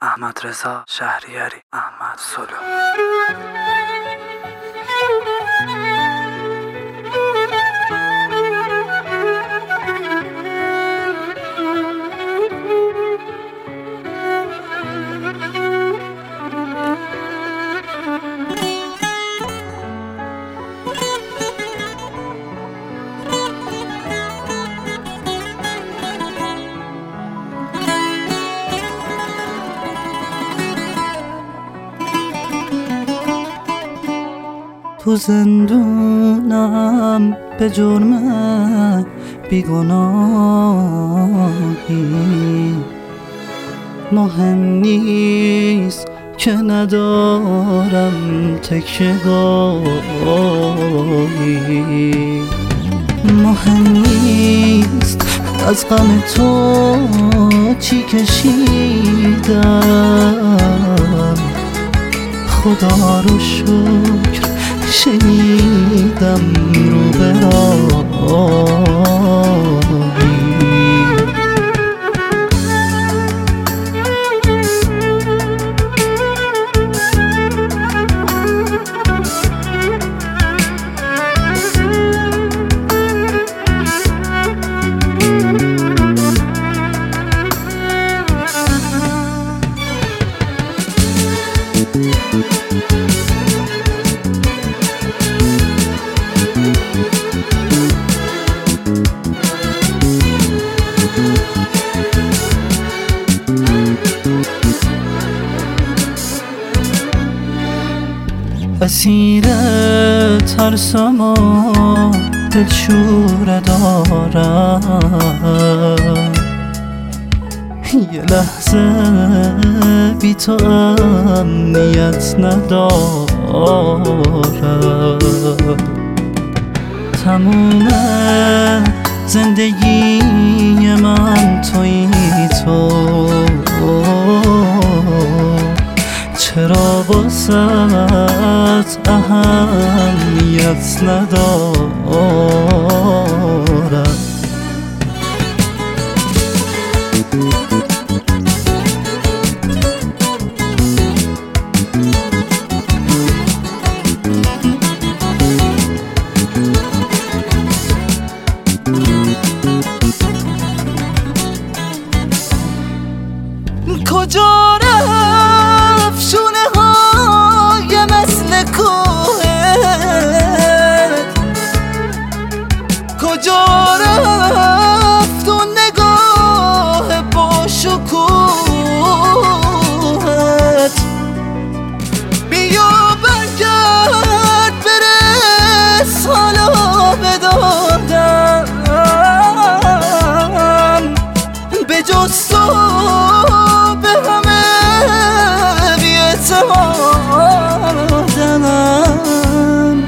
احمد رضا شهریاری، احمد سلو. تو زندونم به جرم بیگناهی، مهم نیست که ندارم تکیه‌گاهی، مهم نیست از غم تو چی کشیدم، خدا رو شکر شنیدم رو به راهی. اسیر ترسم و دلشوره دارم، یه لحظه بی تو امنیت ندارم، تموم زندگی من تویی تو، چرا واسه اهمیت ندارم. کجا رفت شونه های مثل کوهت، کجا رفت اون نگاه با شکوهت، بیا برگرد برس حالا به دادم، به جز تو به همه بی‌اعتمادم.